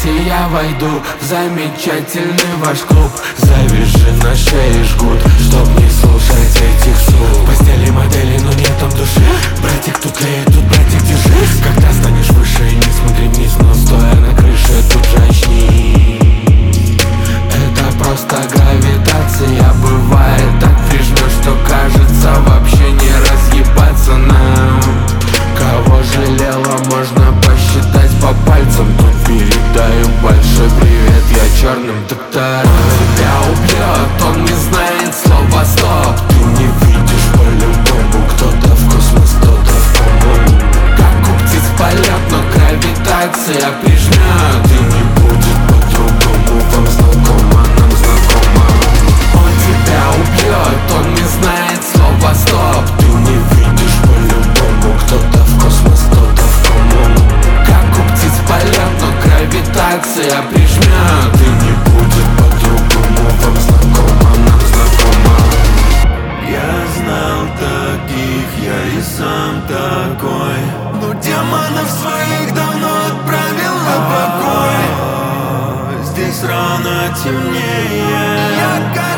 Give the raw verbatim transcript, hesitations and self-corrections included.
Давайте я войду в замечательный ваш клуб. Завяжи на шее жгут, чтоб не слушать этих слов. В постели модели, но нет там души. Братик, тут тлеет, тут братик, держись. Когда станешь выше, не смотри вниз, но стоя на крыше, тут же очнись. Это просто гравитация. Бывает так прижмешь, что кажется вообще не разъебаться нам. Кого жалела, можно посчитать по пальцам. Тут передаю большой привет, я черным доктором. Тебя убьет, он не знает слова стоп. Ты не видишь по-любому, кто-то в космос, кто-то в кому. Как у птиц полет, но гравитация прижмет. И не будет по-другому, вам знакомо, нам знакомо. Он тебя убьет, он не знает слова стоп. Ты не видишь по-любому, кто-то в космос, кто-то в кому. Как у птиц полет, но гравитация прижмет. И не будет по-другому, вам знакомо, нам знакомо. Я знал таких, я и сам такой, но демонов своих давно отправил на покой. Здесь рано темнее. Я